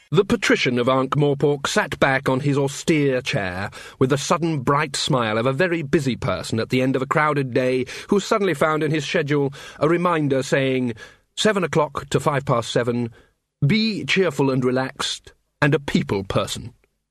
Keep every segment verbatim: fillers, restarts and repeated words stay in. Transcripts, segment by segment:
The patrician of Ankh-Morpork sat back on his austere chair with the sudden bright smile of a very busy person at the end of a crowded day who suddenly found in his schedule a reminder saying, seven o'clock to five past seven, be cheerful and relaxed, and a people person.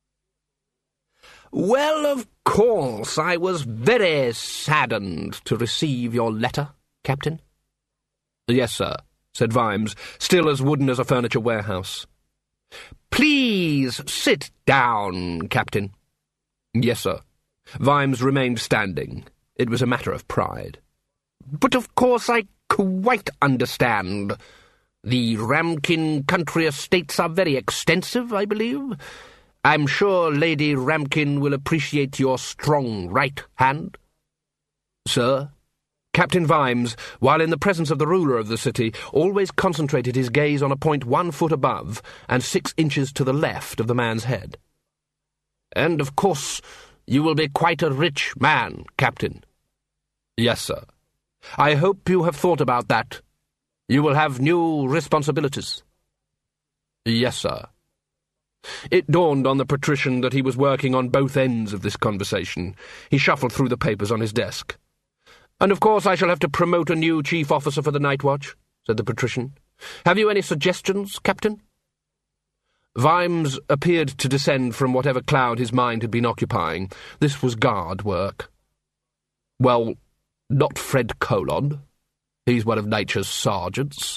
"Well, of course, I was very saddened to receive your letter, Captain." "Yes, sir," said Vimes, still as wooden as a furniture warehouse. "Please sit down, Captain." "Yes, sir." Vimes remained standing. It was a matter of pride. "But of course I quite understand. The Ramkin country estates are very extensive, I believe. I'm sure Lady Ramkin will appreciate your strong right hand." "Sir?" Captain Vimes, while in the presence of the ruler of the city, always concentrated his gaze on a point one foot above and six inches to the left of the man's head. "And, of course, you will be quite a rich man, Captain." "Yes, sir." "I hope you have thought about that. You will have new responsibilities." "Yes, sir." It dawned on the patrician that he was working on both ends of this conversation. He shuffled through the papers on his desk. "And of course I shall have to promote a new chief officer for the Night Watch," said the patrician. "Have you any suggestions, Captain?" Vimes appeared to descend from whatever cloud his mind had been occupying. This was guard work. "Well, not Fred Colon. He's one of nature's sergeants."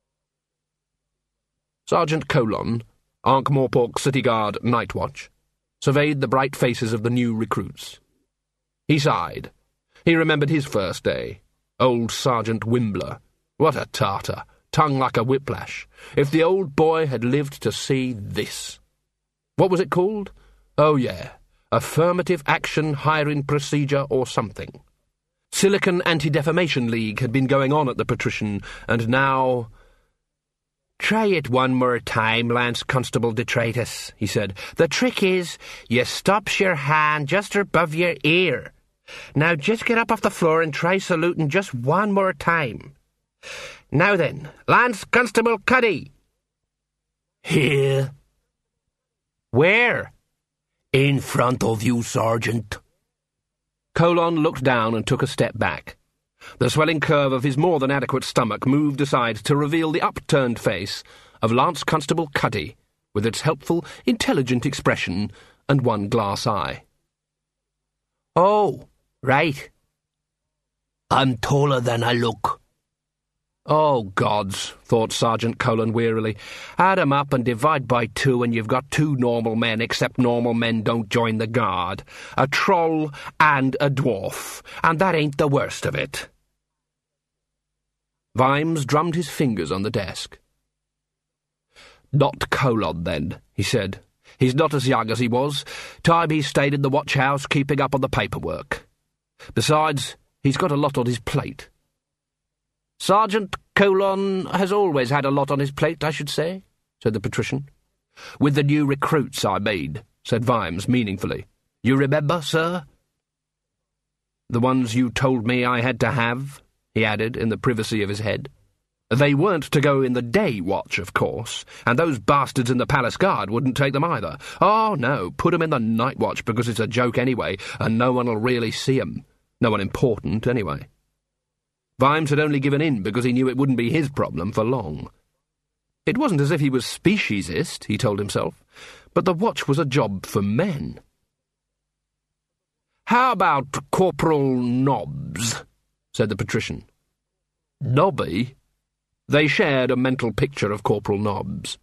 Sergeant Colon, Ankh-Morpork City Guard Night Watch, surveyed the bright faces of the new recruits. He sighed. He remembered his first day. Old Sergeant Wimbler. What a tartar, tongue like a whiplash. If the old boy had lived to see this. What was it called? Oh, yeah, Affirmative Action Hiring Procedure or something. Silicon Anti-Defamation League had been going on at the patrician, and now... "Try it one more time, Lance Constable Detritus," he said. "The trick is, you stops your hand just above your ear. Now just get up off the floor and try saluting just one more time. Now then, Lance Constable Cuddy." "Here." "Where?" "In front of you, Sergeant." Colon looked down and took a step back. The swelling curve of his more than adequate stomach moved aside to reveal the upturned face of Lance Constable Cuddy, with its helpful, intelligent expression and one glass eye. "Oh, right." "I'm taller than I look." "Oh, gods," thought Sergeant Colon wearily. "Add 'em up and divide by two and you've got two normal men, except normal men don't join the guard. A troll and a dwarf, and that ain't the worst of it." Vimes drummed his fingers on the desk. "Not Colon, then," he said. "He's not as young as he was. Time he stayed in the watch-house keeping up on the paperwork. Besides, he's got a lot on his plate." "Sergeant Colon has always had a lot on his plate, I should say," said the patrician. "With the new recruits, I mean," said Vimes meaningfully. "You remember, sir?" "The ones you told me I had to have," he added in the privacy of his head. "They weren't to go in the day watch, of course, and those bastards in the palace guard wouldn't take them either. Oh, no, put 'em in the night watch because it's a joke anyway, and no one'll really see 'em. No one important, anyway." Vimes had only given in because he knew it wouldn't be his problem for long. It wasn't as if he was speciesist, he told himself, but the watch was a job for men. "How about Corporal Nobbs?" said the patrician. "Nobby?" They shared a mental picture of Corporal Nobbs.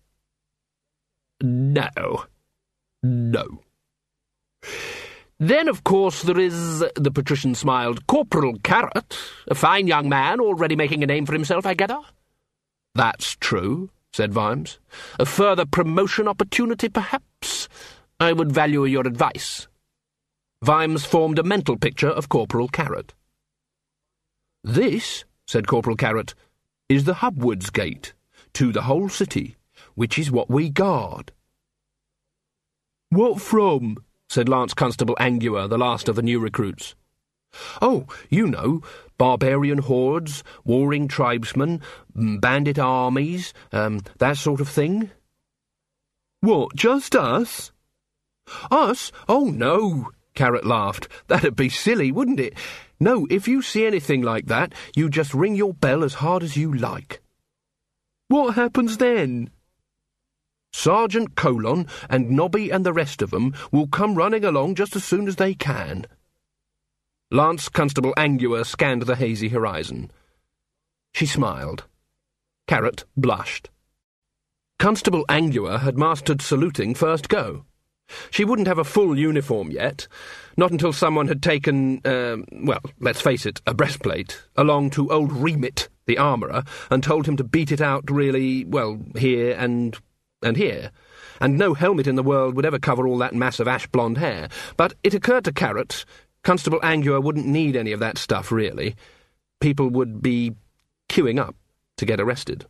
"No. No." "Then, of course, there is," the patrician smiled, "Corporal Carrot, a fine young man, already making a name for himself, I gather." "That's true," said Vimes. "A further promotion opportunity, perhaps? I would value your advice." Vimes formed a mental picture of Corporal Carrot. "This," said Corporal Carrot, "is the Hubwards Gate, to the whole city, which is what we guard." "What from?" said Lance Constable Angua, the last of the new recruits. "Oh, you know, barbarian hordes, warring tribesmen, bandit armies, um, that sort of thing." What, just us? Us? Oh, no, Carrot laughed. That'd be silly, wouldn't it? No, if you see anything like that, you just ring your bell as hard as you like. What happens then? Sergeant Colon and Nobby and the rest of them will come running along just as soon as they can. Lance Constable Angua scanned the hazy horizon. She smiled. Carrot blushed. Constable Angua had mastered saluting first go. She wouldn't have a full uniform yet, not until someone had taken, um, well, let's face it, a breastplate, along to old Remit, the armourer, and told him to beat it out really, well, here and... and here. And no helmet in the world would ever cover all that mass of ash-blonde hair. But it occurred to Carrot, Constable Angua wouldn't need any of that stuff, really. People would be queuing up to get arrested.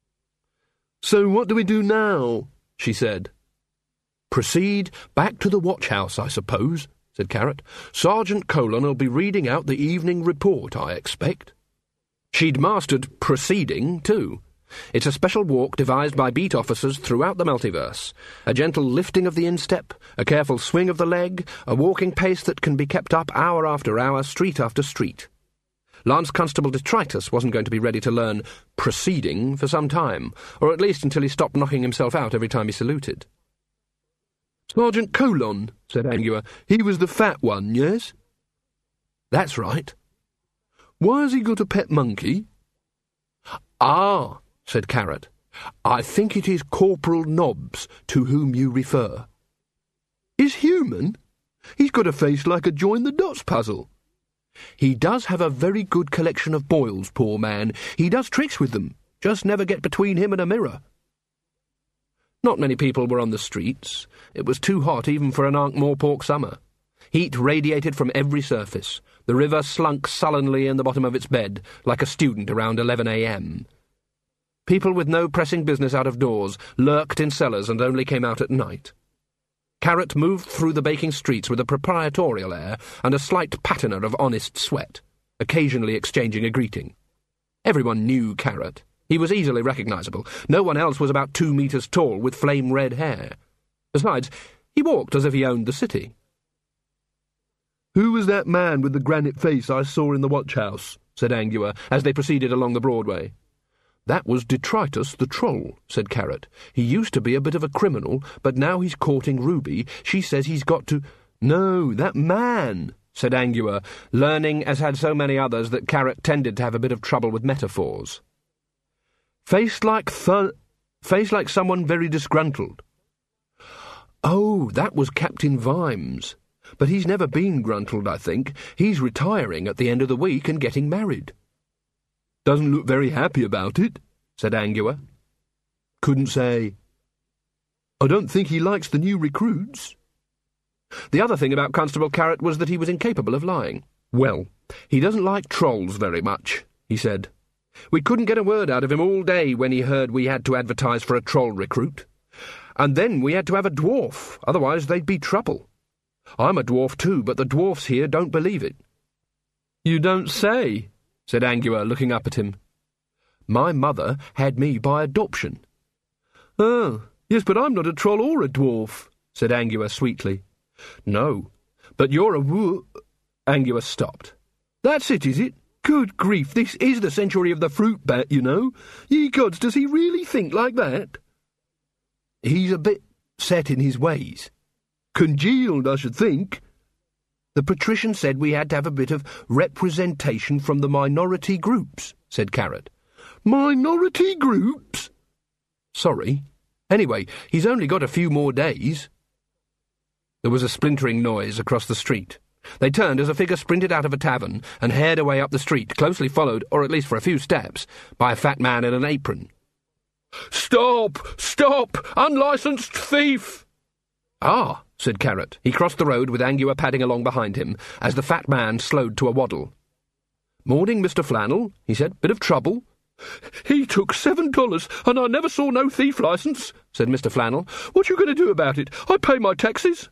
"So what do we do now?" she said. "Proceed back to the watch-house, I suppose," said Carrot. "Sergeant Colon'll be reading out the evening report, I expect." She'd mastered proceeding, too. It's a special walk devised by beat officers throughout the multiverse. A gentle lifting of the instep, a careful swing of the leg, a walking pace that can be kept up hour after hour, street after street. Lance Constable Detritus wasn't going to be ready to learn proceeding for some time, or at least until he stopped knocking himself out every time he saluted. "Sergeant Colon," said Angua. "He was the fat one, yes?" "That's right." "Why has he got a pet monkey?" "Ah," said Carrot. "I think it is Corporal Nobbs to whom you refer." "Is human? He's got a face like a join-the-dots puzzle." "He does have a very good collection of boils, poor man. He does tricks with them. Just never get between him and a mirror." Not many people were on the streets. It was too hot even for an Ankh-Morpork summer. Heat radiated from every surface. The river slunk sullenly in the bottom of its bed, like a student around eleven a m People with no pressing business out of doors lurked in cellars and only came out at night. Carrot moved through the baking streets with a proprietorial air and a slight patina of honest sweat, occasionally exchanging a greeting. Everyone knew Carrot. He was easily recognisable. No one else was about two metres tall with flame-red hair. Besides, he walked as if he owned the city. "Who was that man with the granite face I saw in the watch-house?" said Angua, as they proceeded along the Broadway. "That was Detritus the Troll," said Carrot. "He used to be a bit of a criminal, but now he's courting Ruby. She says he's got to—" "No, that man," said Angua, learning, as had so many others, that Carrot tended to have a bit of trouble with metaphors. "Face like th... face like someone very disgruntled." "Oh, that was Captain Vimes. But he's never been gruntled, I think. He's retiring at the end of the week and getting married." "Doesn't look very happy about it," said Angua. "Couldn't say." "I don't think he likes the new recruits." The other thing about Constable Carrot was that he was incapable of lying. "Well, he doesn't like trolls very much," he said. "We couldn't get a word out of him all day when he heard we had to advertise for a troll recruit. And then we had to have a dwarf, otherwise they'd be trouble. I'm a dwarf too, but the dwarfs here don't believe it." "You don't say," said Angua, looking up at him. "My mother had me by adoption." "Oh, yes, but I'm not a troll or a dwarf," said Angua sweetly. "No, but you're a wo—" Angua stopped. "That's it, is it? Good grief, this is the century of the fruit bat, you know. Ye gods, does he really think like that?" "He's a bit set in his ways." "Congealed, I should think." "The patrician said we had to have a bit of representation from the minority groups," said Carrot. "Minority groups?" "Sorry. Anyway, he's only got a few more days." There was a splintering noise across the street. They turned as a figure sprinted out of a tavern and hared away up the street, closely followed, or at least for a few steps, by a fat man in an apron. "Stop! Stop! Unlicensed thief!" "Ah," said Carrot. He crossed the road with Angua padding along behind him, as the fat man slowed to a waddle. "Morning, Mister Flannel," he said. "Bit of trouble?" "He took seven dollars, and I never saw no thief licence," said Mister Flannel. "What you going to do about it? I pay my taxes."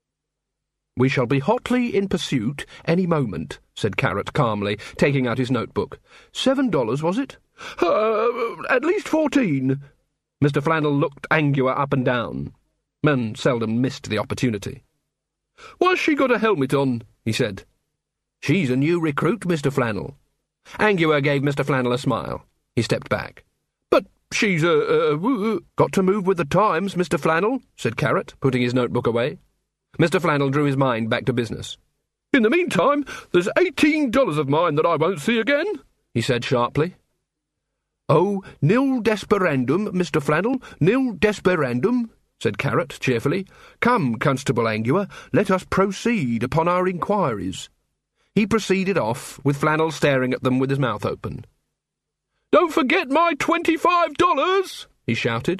"We shall be hotly in pursuit any moment," said Carrot calmly, taking out his notebook. Seven dollars, was it?" Uh, at least fourteen." Mister Flannel looked Angua up and down. Man seldom missed the opportunity. "Why's she got a helmet on?" he said. "She's a new recruit, Mister Flannel." Angua gave Mister Flannel a smile. He stepped back. "But she's, uh, uh, got to move with the times, Mister Flannel," said Carrot, putting his notebook away. Mister Flannel drew his mind back to business. "In the meantime, there's eighteen dollars of mine that I won't see again," he said sharply. "Oh, nil desperandum, Mister Flannel, nil desperandum," said Carrot cheerfully. "Come, Constable Angua, let us proceed upon our inquiries." He proceeded off, with Flannel staring at them with his mouth open. "Don't forget my twenty-five dollars!" he shouted.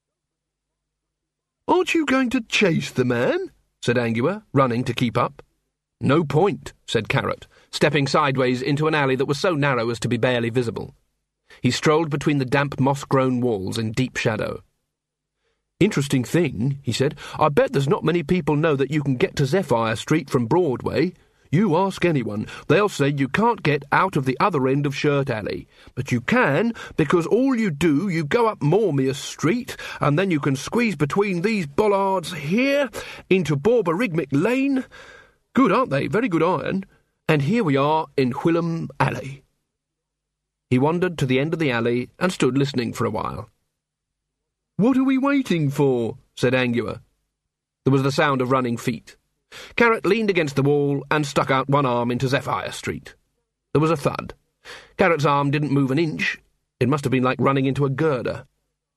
"Aren't you going to chase the man?" said Angua, running to keep up. "No point," said Carrot, stepping sideways into an alley that was so narrow as to be barely visible. He strolled between the damp moss-grown walls in deep shadow. "Interesting thing," he said. "I bet there's not many people know that you can get to Zephyr Street from Broadway. You ask anyone, they'll say you can't get out of the other end of Shirt Alley. But you can, because all you do, you go up Mormius Street, and then you can squeeze between these bollards here into Borborygmic Lane. Good, aren't they? Very good iron. And here we are in Whilom Alley." He wandered to the end of the alley and stood listening for a while. "What are we waiting for?" said Angua. There was the sound of running feet. Carrot leaned against the wall and stuck out one arm into Zephyr Street. There was a thud. Carrot's arm didn't move an inch. It must have been like running into a girder.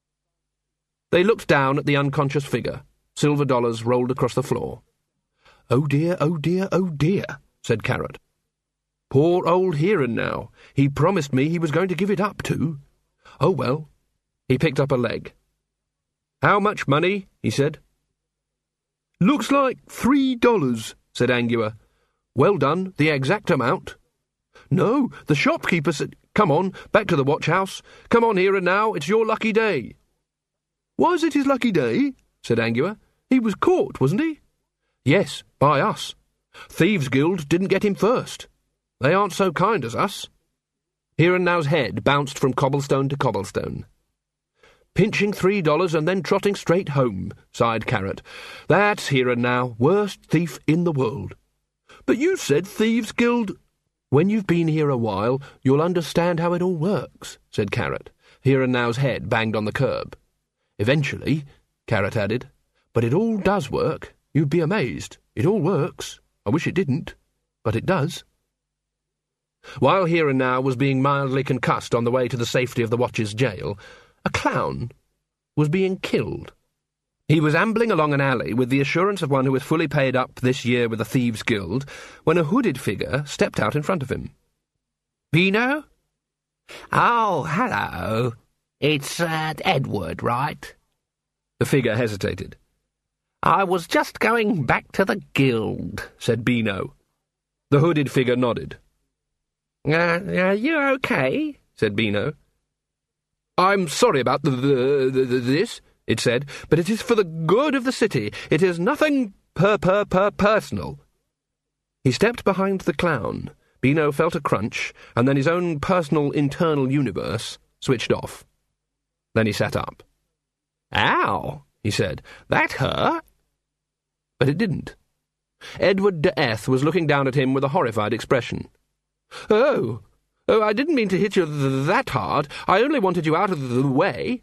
They looked down at the unconscious figure. Silver dollars rolled across the floor. "Oh dear, oh dear, oh dear," said Carrot. "Poor old Heron now. He promised me he was going to give it up too. Oh well." He picked up a leg. "How much money?" he said. "Looks like three dollars," said Angua. "Well done, the exact amount." "No, the shopkeeper said—" "Come on, back to the watch-house. Come on, Heron now, it's your lucky day." "Why is it his lucky day?" said Angua. "He was caught, wasn't he?" "Yes, by us. Thieves' Guild didn't get him first. They aren't so kind as us." Heron now's head bounced from cobblestone to cobblestone. "Pinching three dollars and then trotting straight home," sighed Carrot. "That's Heron now, worst thief in the world." "But you said Thieves' Guild—" "When you've been here a while, you'll understand how it all works," said Carrot. Heron now's head banged on the curb. "Eventually," Carrot added. "But it all does work. You'd be amazed. It all works. I wish it didn't, but it does." While Heron now was being mildly concussed on the way to the safety of the Watch's jail, a clown was being killed. He was ambling along an alley with the assurance of one who was fully paid up this year with the Thieves' Guild, when a hooded figure stepped out in front of him. "Beano?" "Oh, hello. It's uh, Edward, right?" The figure hesitated. "I was just going back to the guild," said Beano. The hooded figure nodded. Uh, are you okay?" said Beano. "I'm sorry about the, the, the, the this," it said, "but it is for the good of the city. It is nothing per per per personal." He stepped behind the clown. Beano felt a crunch, and then his own personal internal universe switched off. Then he sat up. "Ow," he said. "That hurt." But it didn't. Edward de Eth was looking down at him with a horrified expression. Oh, oh, I didn't mean to hit you th that hard. I only wanted you out of the way."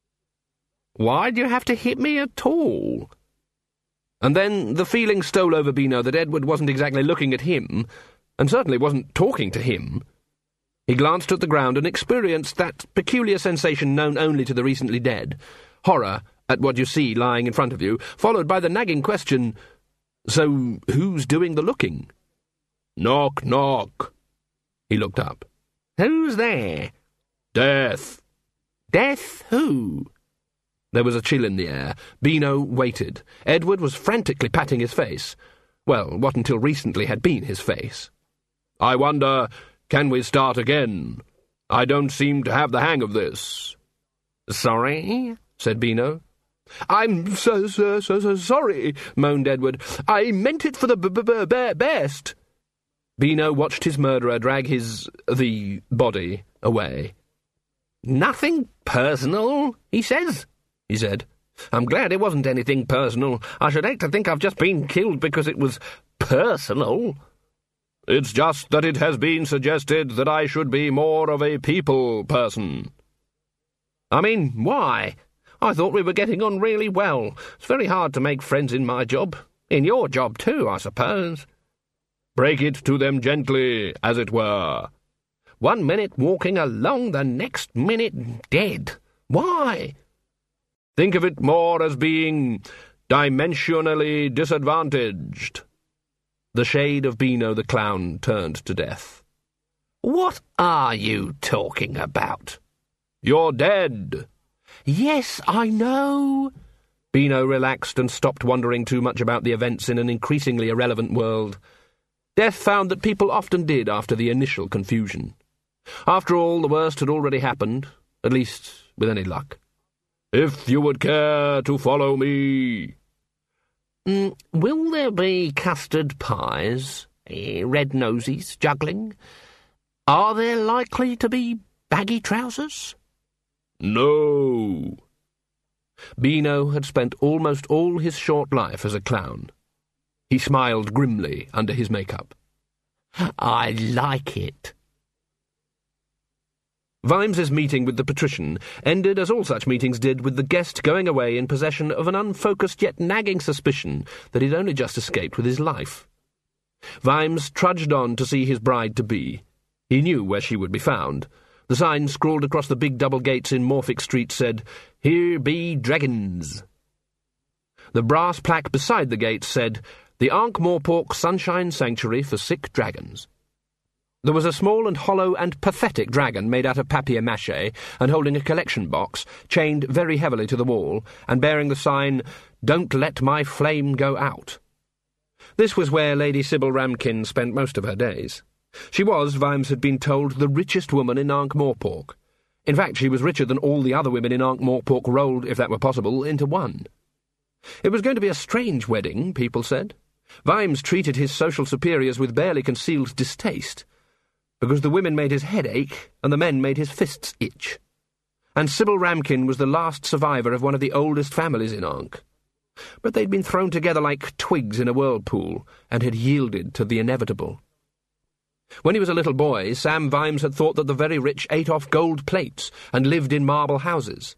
"Why'd you have to hit me at all?" And then the feeling stole over Beano that Edward wasn't exactly looking at him, and certainly wasn't talking to him. He glanced at the ground and experienced that peculiar sensation known only to the recently dead, horror at what you see lying in front of you, followed by the nagging question, "So who's doing the looking?" "Knock, knock." He looked up. "Who's there?" "Death." "Death who?" There was a chill in the air. Beano waited. Edward was frantically patting his face. Well, what until recently had been his face. "I wonder, can we start again? I don't seem to have the hang of this." "Sorry?" said Beano. "I'm so, so, so, so sorry," moaned Edward. "I meant it for the b b b best." Beano watched his murderer drag his, the, body away. "Nothing personal, he says," he said. I'm glad it wasn't anything personal. I should hate to think I've just been killed because it was personal. It's just that it has been suggested that I should be more of a people person. I mean, why? I thought we were getting on really well. It's very hard to make friends in my job. In your job, too, I suppose. Break it to them gently, as it were. One minute walking along, the next minute dead. Why? Think of it more as being dimensionally disadvantaged. The shade of Beano the Clown turned to death. What are you talking about? You're dead. Yes, I know. Beano relaxed and stopped wondering too much about the events in an increasingly irrelevant world. Death found that people often did after the initial confusion. After all, the worst had already happened, at least with any luck. If you would care to follow me. Mm, will there be custard pies, eh, red nosies, juggling? Are there likely to be baggy trousers? No. Beano had spent almost all his short life as a clown. He smiled grimly under his makeup. I like it. Vimes's meeting with the patrician ended as all such meetings did, with the guest going away in possession of an unfocused yet nagging suspicion that he'd only just escaped with his life. Vimes trudged on to see his bride-to-be. He knew where she would be found. The sign scrawled across the big double gates in Morphic Street said, "Here be dragons." The brass plaque beside the gate said, "The Ankh-Morpork Sunshine Sanctuary for Sick Dragons." There was a small and hollow and pathetic dragon made out of papier-mâché and holding a collection box, chained very heavily to the wall, and bearing the sign, "Don't let my flame go out." This was where Lady Sybil Ramkin spent most of her days. She was, Vimes had been told, the richest woman in Ankh-Morpork. In fact, she was richer than all the other women in Ankh-Morpork rolled, if that were possible, into one. It was going to be a strange wedding, people said. Vimes treated his social superiors with barely concealed distaste, because the women made his head ache and the men made his fists itch. And Sybil Ramkin was the last survivor of one of the oldest families in Ankh. But they'd been thrown together like twigs in a whirlpool and had yielded to the inevitable. When he was a little boy, Sam Vimes had thought that the very rich ate off gold plates and lived in marble houses.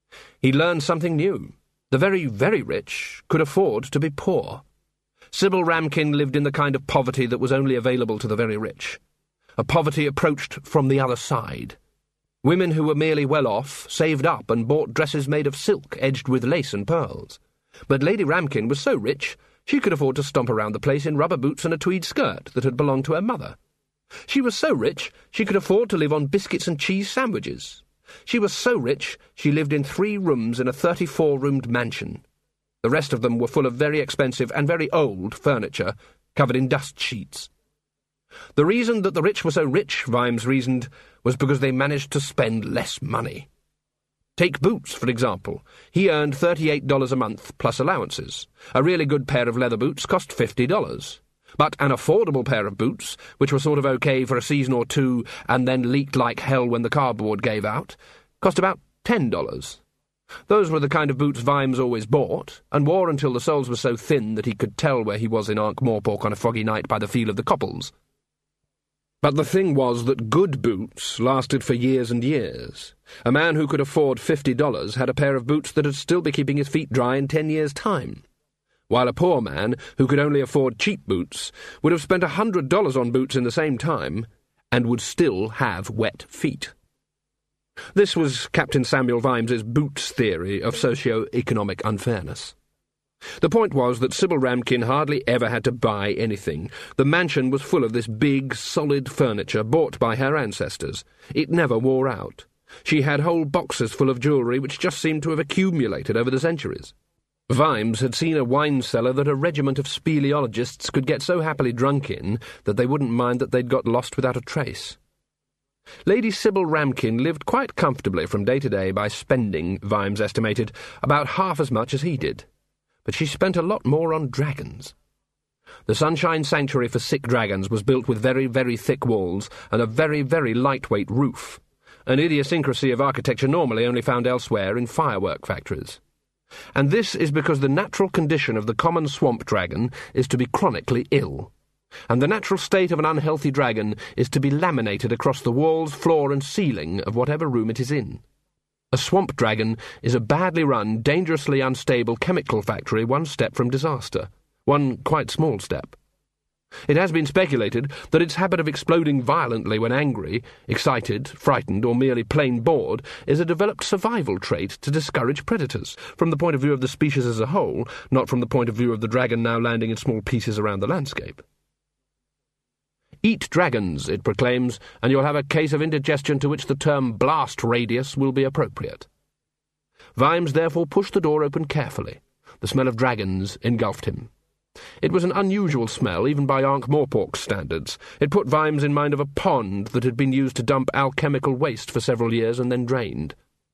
He learned something new. The very, very rich could afford to be poor. Sybil Ramkin lived in the kind of poverty that was only available to the very rich. A poverty approached from the other side. Women who were merely well off saved up and bought dresses made of silk edged with lace and pearls. But Lady Ramkin was so rich she could afford to stomp around the place in rubber boots and a tweed skirt that had belonged to her mother. She was so rich she could afford to live on biscuits and cheese sandwiches. She was so rich she lived in three rooms in a thirty-four-roomed mansion. The rest of them were full of very expensive and very old furniture, covered in dust sheets. The reason that the rich were so rich, Vimes reasoned, was because they managed to spend less money. Take Boots, for example. He earned thirty-eight dollars a month, plus allowances. A really good pair of leather boots cost fifty dollars. But an affordable pair of boots, which were sort of okay for a season or two and then leaked like hell when the cardboard gave out, cost about ten dollars. Those were the kind of boots Vimes always bought, and wore until the soles were so thin that he could tell where he was in Ankh-Morpork on a foggy night by the feel of the coppels. But the thing was that good boots lasted for years and years. A man who could afford fifty dollars had a pair of boots that would still be keeping his feet dry in ten years' time, while a poor man who could only afford cheap boots would have spent a hundred dollars on boots in the same time and would still have wet feet. This was Captain Samuel Vimes's Boots theory of socio-economic unfairness. The point was that Sybil Ramkin hardly ever had to buy anything. The mansion was full of this big, solid furniture bought by her ancestors. It never wore out. She had whole boxes full of jewellery which just seemed to have accumulated over the centuries. Vimes had seen a wine cellar that a regiment of speleologists could get so happily drunk in that they wouldn't mind that they'd got lost without a trace. Lady Sybil Ramkin lived quite comfortably from day to day by spending, Vimes estimated, about half as much as he did. But she spent a lot more on dragons. The Sunshine Sanctuary for Sick Dragons was built with very, very thick walls and a very, very lightweight roof, an idiosyncrasy of architecture normally only found elsewhere in firework factories. And this is because the natural condition of the common swamp dragon is to be chronically ill. And the natural state of an unhealthy dragon is to be laminated across the walls, floor, and ceiling of whatever room it is in. A swamp dragon is a badly run, dangerously unstable chemical factory one step from disaster. One quite small step. It has been speculated that its habit of exploding violently when angry, excited, frightened, or merely plain bored is a developed survival trait to discourage predators, from the point of view of the species as a whole, not from the point of view of the dragon now landing in small pieces around the landscape. Eat dragons, it proclaims, and you'll have a case of indigestion to which the term blast radius will be appropriate. Vimes therefore pushed the door open carefully. The smell of dragons engulfed him. It was an unusual smell, even by Ankh-Morpork's standards. It put Vimes in mind of a pond that had been used to dump alchemical waste for several years and then drained.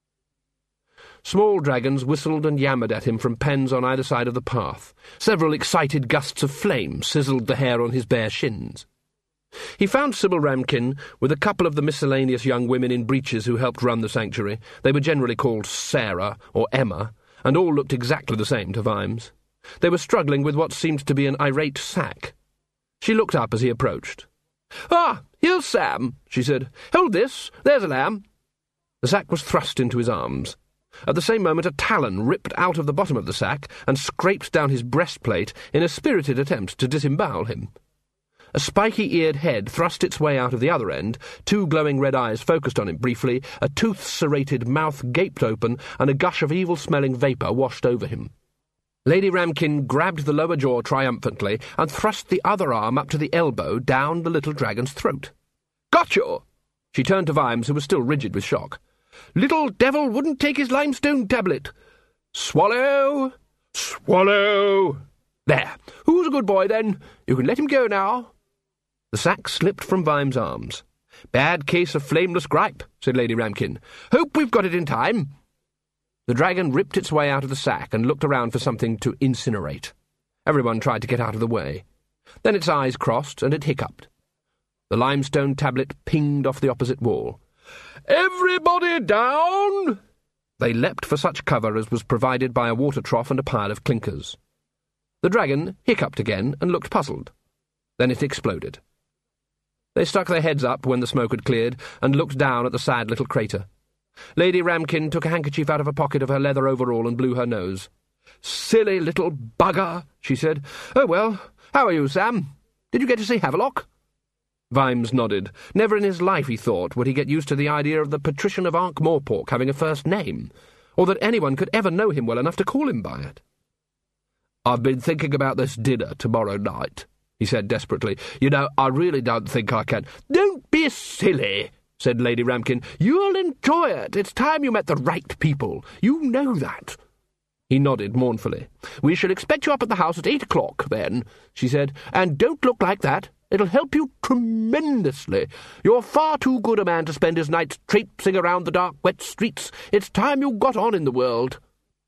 Small dragons whistled and yammered at him from pens on either side of the path. Several excited gusts of flame sizzled the hair on his bare shins. He found Sybil Ramkin with a couple of the miscellaneous young women in breeches who helped run the sanctuary. They were generally called Sarah or Emma, and all looked exactly the same to Vimes. They were struggling with what seemed to be an irate sack. She looked up as he approached. "Ah, here's Sam," she said. "Hold this, there's a lamb." The sack was thrust into his arms. At the same moment a talon ripped out of the bottom of the sack and scraped down his breastplate in a spirited attempt to disembowel him. A spiky-eared head thrust its way out of the other end, two glowing red eyes focused on him briefly, a tooth-serrated mouth gaped open, and a gush of evil-smelling vapour washed over him. Lady Ramkin grabbed the lower jaw triumphantly and thrust the other arm up to the elbow down the little dragon's throat. "Got you!" She turned to Vimes, who was still rigid with shock. "Little devil wouldn't take his limestone tablet. Swallow! Swallow! There, who's a good boy, then? You can let him go now." The sack slipped from Vimes' arms. "Bad case of flameless gripe," said Lady Ramkin. "Hope we've got it in time." The dragon ripped its way out of the sack and looked around for something to incinerate. Everyone tried to get out of the way. Then its eyes crossed, and it hiccuped. The limestone tablet pinged off the opposite wall. "Everybody down!" They leapt for such cover as was provided by a water trough and a pile of clinkers. The dragon hiccuped again and looked puzzled. Then it exploded. They stuck their heads up when the smoke had cleared and looked down at the sad little crater. Lady Ramkin took a handkerchief out of a pocket of her leather overall and blew her nose. "Silly little bugger," she said. "Oh, well, how are you, Sam? Did you get to see Havelock?" Vimes nodded. Never in his life, he thought, would he get used to the idea of the patrician of Ankh-Morpork having a first name, or that anyone could ever know him well enough to call him by it. "I've been thinking about this dinner tomorrow night," he said desperately. "You know, I really don't think I can—" "Don't be silly," said Lady Ramkin. "You'll enjoy it. It's time you met the right people. You know that." He nodded mournfully. "We shall expect you up at the house at eight o'clock, then," she said. "And don't look like that. It'll help you tremendously. You're far too good a man to spend his nights traipsing around the dark, wet streets. It's time you got on in the world."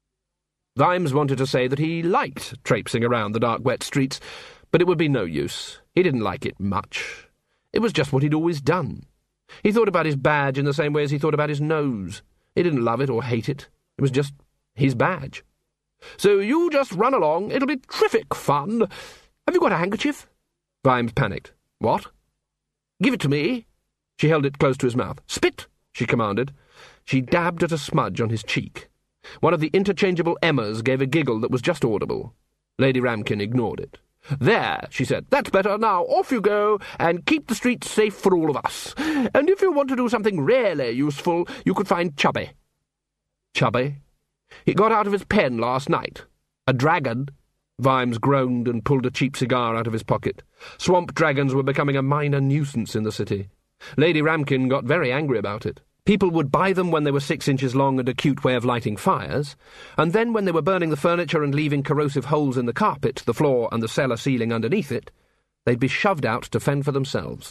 Vimes wanted to say that he liked traipsing around the dark, wet streets, but it would be no use. He didn't like it much. It was just what he'd always done. He thought about his badge in the same way as he thought about his nose. He didn't love it or hate it. It was just his badge. "So you just run along. It'll be terrific fun. Have you got a handkerchief?" Vimes panicked. "What?" "Give it to me." She held it close to his mouth. "Spit," she commanded. She dabbed at a smudge on his cheek. One of the interchangeable Emmas gave a giggle that was just audible. Lady Ramkin ignored it. "There," she said. "That's better. Now off you go, and keep the streets safe for all of us. And if you want to do something really useful, you could find Chubby." Chubby? He got out of his pen last night. A dragon? Vimes groaned and pulled a cheap cigar out of his pocket. Swamp dragons were becoming a minor nuisance in the city. Lady Ramkin got very angry about it. People would buy them when they were six inches long and a cute way of lighting fires, and then when they were burning the furniture and leaving corrosive holes in the carpet, the floor, and the cellar ceiling underneath it, they'd be shoved out to fend for themselves.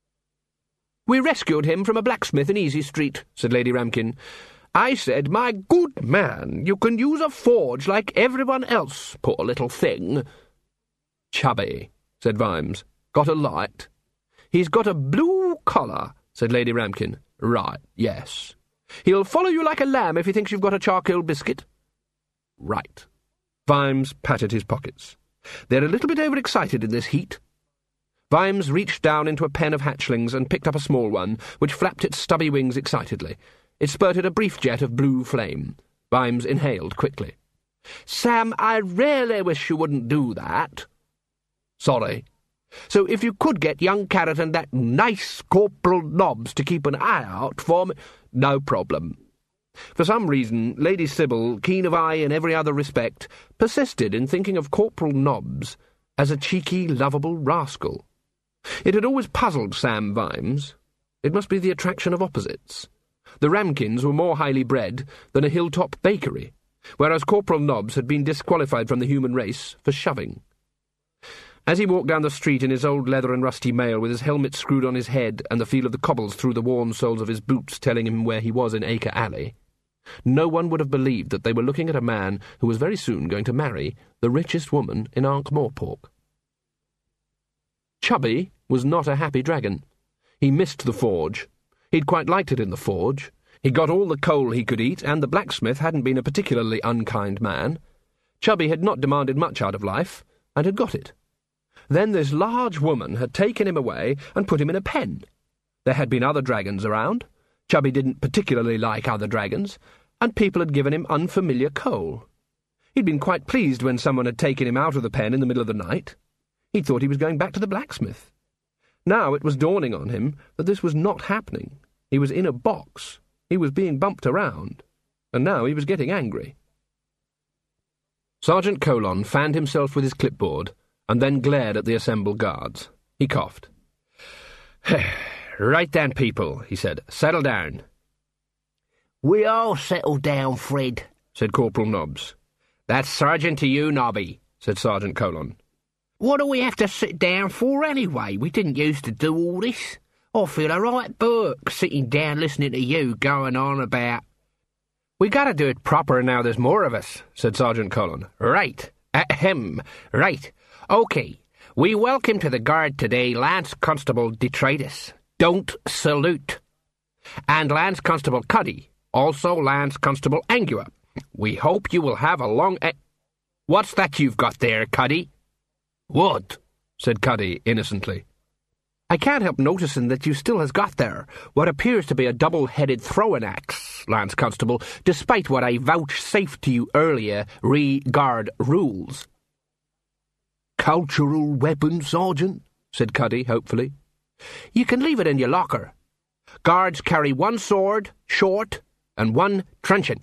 "We rescued him from a blacksmith in Easy Street," said Lady Ramkin. "I said, 'My good man, you can use a forge like everyone else, poor little thing.'" "Chubby," said Vimes. "Got a light?" "He's got a blue collar," said Lady Ramkin. "Right, yes. He'll follow you like a lamb if he thinks you've got a charcoal biscuit." Right. Vimes patted his pockets. They're a little bit overexcited in this heat. Vimes reached down into a pen of hatchlings and picked up a small one, which flapped its stubby wings excitedly. It spurted a brief jet of blue flame. Vimes inhaled quickly. "Sam, I really wish you wouldn't do that." "Sorry." "So if you could get young Carrot and that nice Corporal Nobbs to keep an eye out for me—" "No problem." For some reason, Lady Sybil, keen of eye in every other respect, persisted in thinking of Corporal Nobbs as a cheeky, lovable rascal. It had always puzzled Sam Vimes. It must be the attraction of opposites. The Ramkins were more highly bred than a hilltop bakery, whereas Corporal Nobbs had been disqualified from the human race for shoving. As he walked down the street in his old leather and rusty mail, with his helmet screwed on his head and the feel of the cobbles through the worn soles of his boots telling him where he was in Acre Alley, no one would have believed that they were looking at a man who was very soon going to marry the richest woman in Ankh-Morpork. Chubby was not a happy dragon. He missed the forge. He'd quite liked it in the forge. He got all the coal he could eat, and the blacksmith hadn't been a particularly unkind man. Chubby had not demanded much out of life, and had got it. Then this large woman had taken him away and put him in a pen. There had been other dragons around. Chubby didn't particularly like other dragons, and people had given him unfamiliar coal. He'd been quite pleased when someone had taken him out of the pen in the middle of the night. He'd thought he was going back to the blacksmith. Now it was dawning on him that this was not happening. He was in a box. He was being bumped around. And now he was getting angry. Sergeant Colon fanned himself with his clipboard and then glared at the assembled guards. He coughed. "Right then, people," he said. "Settle down." "We all settle down, Fred," said Corporal Nobbs. "That's sergeant to you, Nobby," said Sergeant Colon. "What do we have to sit down for anyway? We didn't used to do all this. I feel a right burk sitting down listening to you going on about—" "We gotta do it proper now there's more of us," said Sergeant Colon. "Right. Ahem. Right. OK. We welcome to the guard today Lance Constable Detritus. Don't salute. And Lance Constable Cuddy. Also Lance Constable Angua. We hope you will have a long... E- What's that you've got there, Cuddy?" "What?" said Cuddy innocently. "I can't help noticing that you still has got there what appears to be a double-headed throwing axe, Lance Constable, despite what I vouchsafed to you earlier re-guard rules." "Cultural weapon, Sergeant," said Cuddy hopefully. "You can leave it in your locker. Guards carry one sword, short, and one truncheon.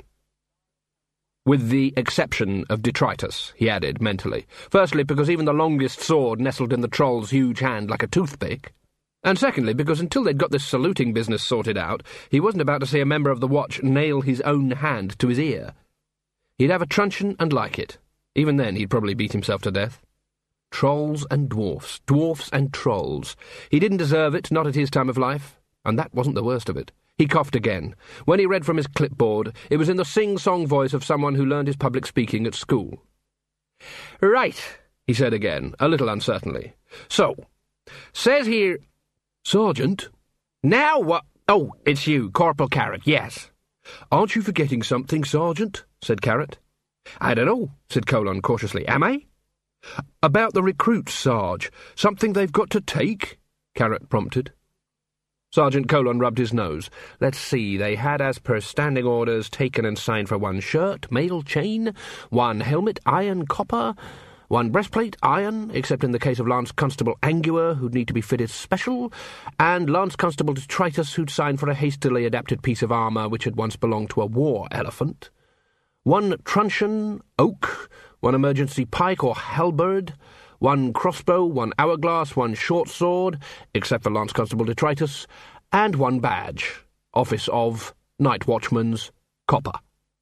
With the exception of detritus," he added mentally. Firstly, because even the longest sword nestled in the troll's huge hand like a toothpick. And secondly, because until they'd got this saluting business sorted out, he wasn't about to see a member of the watch nail his own hand to his ear. He'd have a truncheon and like it. Even then, he'd probably beat himself to death. Trolls and dwarfs, dwarfs and trolls. He didn't deserve it, not at his time of life, and that wasn't the worst of it. He coughed again. When he read from his clipboard, it was in the sing-song voice of someone who learned his public speaking at school. "Right," he said again, a little uncertainly. "So, says here—" "Sergeant?" "Now what—" "Oh, it's you, Corporal Carrot, yes." "Aren't you forgetting something, Sergeant?" said Carrot. "I don't know," said Colon cautiously. "Am I?" "About the recruits, Sarge. Something they've got to take?" Carrot prompted. Sergeant Colon rubbed his nose. "Let's see, they had as per standing orders taken and signed for one shirt, mail chain, one helmet, iron, copper, one breastplate, iron, except in the case of Lance Constable Angua, who'd need to be fitted special, and Lance Constable Detritus, who'd signed for a hastily adapted piece of armour which had once belonged to a war elephant, one truncheon, oak, one emergency pike or halberd, one crossbow, one hourglass, one short sword, except for Lance Constable Detritus, and one badge, Office of Night Watchman's Copper."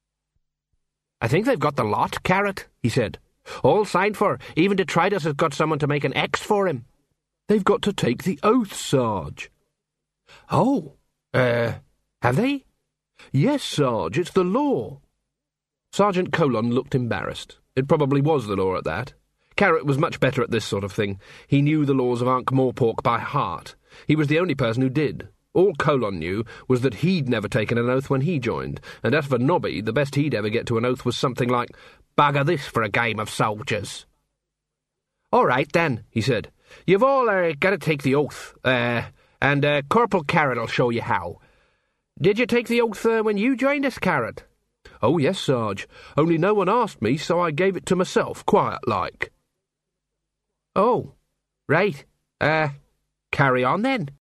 "I think they've got the lot, Carrot," he said. "All signed for. Even Detritus has got someone to make an X for him." "They've got to take the oath, Sarge." "Oh, uh, have they?" "Yes, Sarge, it's the law." Sergeant Colon looked embarrassed. It probably was the law at that. Carrot was much better at this sort of thing. He knew the laws of Ankh-Morpork by heart. He was the only person who did. All Colon knew was that he'd never taken an oath when he joined, and as for Nobby, the best he'd ever get to an oath was something like, "Bugger this for a game of soldiers." "All right, then," he said. "You've all uh, got to take the oath, uh, and uh, Corporal Carrot'll show you how. Did you take the oath uh, when you joined us, Carrot?" "Oh, yes, Sarge. Only no one asked me, so I gave it to myself, quiet-like." "Oh, right. Uh, carry on, then."